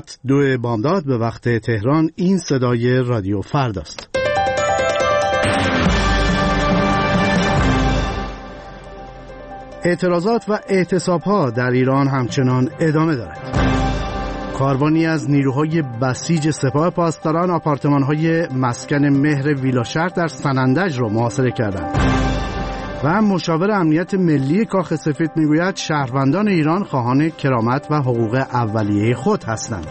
ساعت 2 بامداد به وقت تهران. این صدای رادیو فرداست. اعتراضات و اعتصاب‌ها در ایران همچنان ادامه دارد. کاروانی از نیروهای بسیج سپاه پاسداران آپارتمان‌های مسکن مهر ویلاشهر در سنندج را محاصره کردند. و مشاور امنیت ملی کاخ سفید میگوید شهروندان ایران خواهان کرامت و حقوق اولیه خود هستند.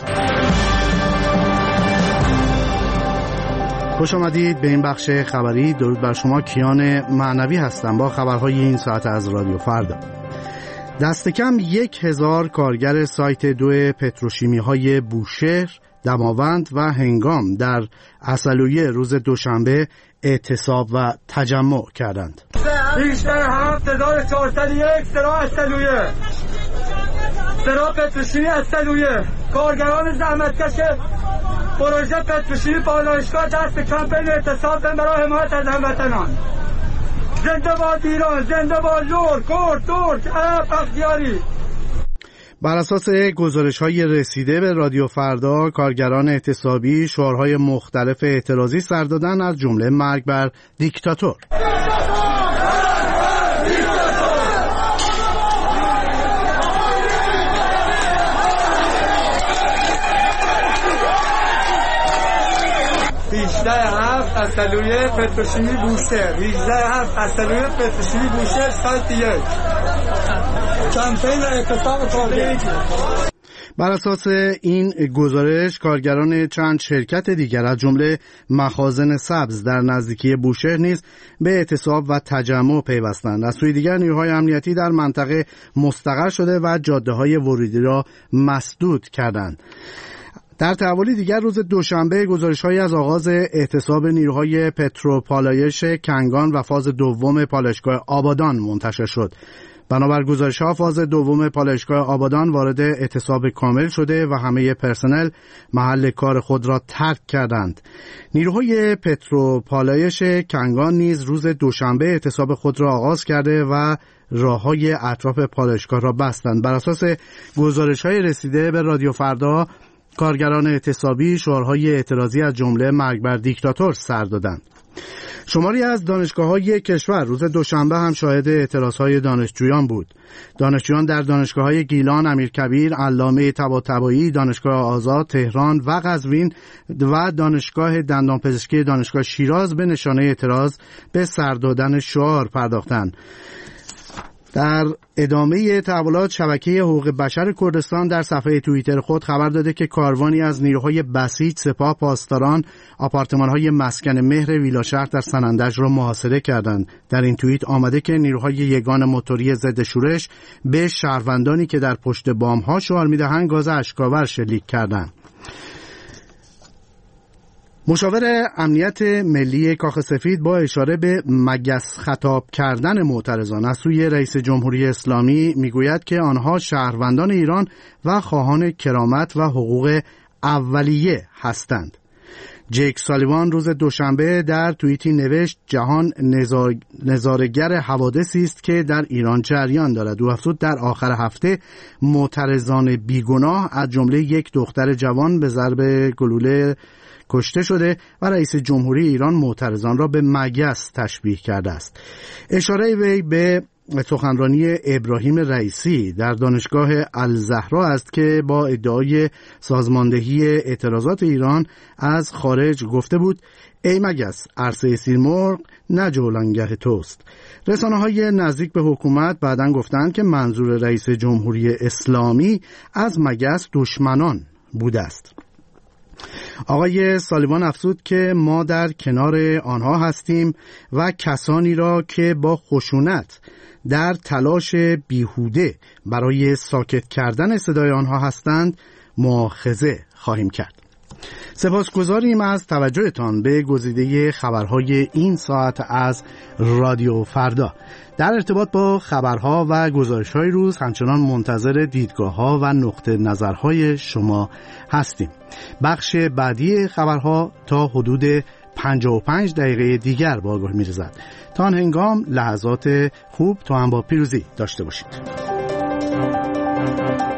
خوش آمدید به این بخش خبری. درود بر شما. کیان معنوی هستم با خبرهای این ساعت از رادیو فردا. دست کم 1000 کارگر سایت 2 پتروشیمی‌های بوشهر، دماوند و هنگام در عسلویه روز دوشنبه اعتصاب و تجمع کردند. بیشتر 7401 سرا عسلویه، سرا پتروشیمی عسلویه، کارگران زحمتکش پروژه پتروشیمی پالایشگاه دست کمپین اعتصاب برای حمایت از هموطنان. زنده باد ایران، زنده باد لور، کرد، ترک، عرب، اختیاری. بر اساس گزارش‌های رسیده به رادیو فردا، کارگران اعتصابی شعارهای مختلف اعتراضی سر دادند، از جمله مرگ بر دیکتاتور. عسلویه پتروشیمی بوشهر، 18 عسلویه پتروشیمی بوشهر سایت 1. کمپین اعتصاب کارگر. بر اساس این گزارش کارگران چند شرکت دیگر از جمله مخازن سبز در نزدیکی بوشهر نیز به اعتصاب و تجمع پیوستند. از سوی دیگر نیروهای امنیتی در منطقه مستقر شده و جاده‌های ورودی را مسدود کردند. در تحولی دیگر روز دوشنبه گزارش‌هایی از آغاز اعتصاب نیروهای پتروپالایش کنگان و فاز دوم پالایشگاه آبادان منتشر شد. بنابر گزارش‌ها فاز دوم پالایشگاه آبادان وارد اعتصاب کامل شده و همه پرسنل محل کار خود را ترک کردند. نیروهای پتروپالایش کنگان نیز روز دوشنبه اعتصاب خود را آغاز کرده و راه‌های اطراف پالایشگاه را بستند. بر اساس گزارش‌های رسیده به رادیو فردا، کارگران اعتصابی شعارهای اعتراضی از جمله مرگ بر دیکتاتور سر دادند. شماری از دانشگاه‌های کشور روز دوشنبه هم شاهد اعتراضهای دانشجویان بود. دانشجویان در دانشگاه‌های گیلان، امیرکبیر، علامه طباطبایی، دانشگاه آزاد تهران و قزوین و دانشگاه دندانپزشکی دانشگاه شیراز به نشانه اعتراض به سر دادن شعار پرداختند. در ادامه تحولات، شبکه حقوق بشر کردستان در صفحه توییتر خود خبر داده که کاروانی از نیروهای بسیج سپاه پاسداران آپارتمان‌های مسکن مهر ویلاشهر در سنندج را محاصره کردند. در این توییت آمده که نیروهای یگان موتوری ضد شورش به شهروندانی که در پشت بام‌ها شعار می‌دهند گاز اشک‌آور شلیک کردند. مشاور امنیت ملی کاخ سفید با اشاره به مگس خطاب کردن معترضان از سوی رئیس جمهوری اسلامی میگوید که آنها شهروندان ایران و خواهان کرامت و حقوق اولیه هستند. جیک سالیوان روز دوشنبه در توییتی نوشت جهان نظاره‌گر حوادثی است که در ایران جریان دارد. او افزود در آخر هفته معترضان بیگناه از جمله یک دختر جوان به ضرب گلوله کشته شده و رئیس جمهوری ایران معترضان را به مگس تشبیه کرده است. اشاره وی به سخنرانی ابراهیم رئیسی در دانشگاه الزهرا است که با ادعای سازماندهی اعتراضات ایران از خارج گفته بود ای مگس، عرصه سیمرغ نه جولانگه توست. رسانه‌های نزدیک به حکومت بعداً گفتند که منظور رئیس جمهوری اسلامی از مگس دشمنان بوده است. آقای سالیوان افزود که ما در کنار آنها هستیم و کسانی را که با خشونت در تلاش بیهوده برای ساکت کردن صدای آنها هستند مؤاخذه خواهیم کرد. سپاسگزاریم از توجهتان به گزیده خبرهای این ساعت از رادیو فردا. در ارتباط با خبرها و گزارش‌های روز همچنان منتظر دیدگاه‌ها و نقطه نظرهای شما هستیم. بخش بعدی خبرها تا حدود 55 دقیقه دیگر به آگاهی می‌رسد. تا آن هنگام لحظات خوب تا هم با پیروزی داشته باشید.